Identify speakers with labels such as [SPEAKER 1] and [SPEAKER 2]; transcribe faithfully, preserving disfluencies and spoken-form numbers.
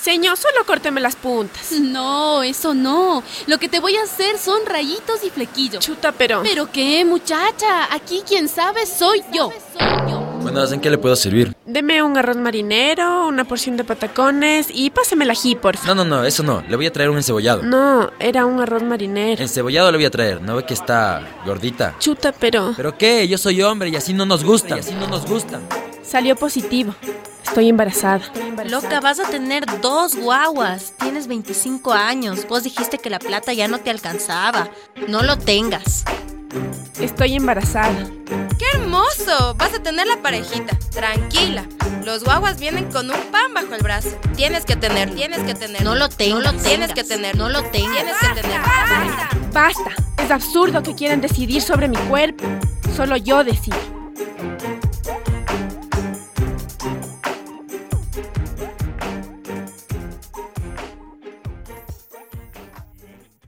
[SPEAKER 1] Señor, solo córteme las puntas.
[SPEAKER 2] No, eso no. Lo que te voy a hacer son rayitos y flequillos.
[SPEAKER 1] Chuta, pero...
[SPEAKER 2] ¿Pero qué, muchacha? Aquí quien sabe soy yo.
[SPEAKER 3] Buenas, ¿en qué le puedo servir?
[SPEAKER 1] Deme un arroz marinero, una porción de patacones y páseme el ají, porfa.
[SPEAKER 3] No, no, no, eso no. Le voy a traer un encebollado.
[SPEAKER 1] No, era un arroz marinero.
[SPEAKER 3] Encebollado le voy a traer. ¿No ve que está gordita?
[SPEAKER 1] Chuta, pero...
[SPEAKER 3] ¿Pero qué? Yo soy hombre y así no nos gusta. Y así no nos gusta.
[SPEAKER 1] Salió positivo. Estoy embarazada.
[SPEAKER 4] Loca, vas a tener dos guaguas. Tienes veinticinco años. Vos dijiste que la plata ya no te alcanzaba. No lo tengas.
[SPEAKER 1] Estoy embarazada.
[SPEAKER 5] ¡Qué hermoso! Vas a tener la parejita. Tranquila. Los guaguas vienen con un pan bajo el brazo. Tienes que tener, tienes que tener.
[SPEAKER 4] No lo tengo, no lo
[SPEAKER 5] Tienes que tener.
[SPEAKER 4] No lo tengo.
[SPEAKER 5] Tienes que tener.
[SPEAKER 1] Basta. Es absurdo que quieran decidir sobre mi cuerpo. Solo yo decido.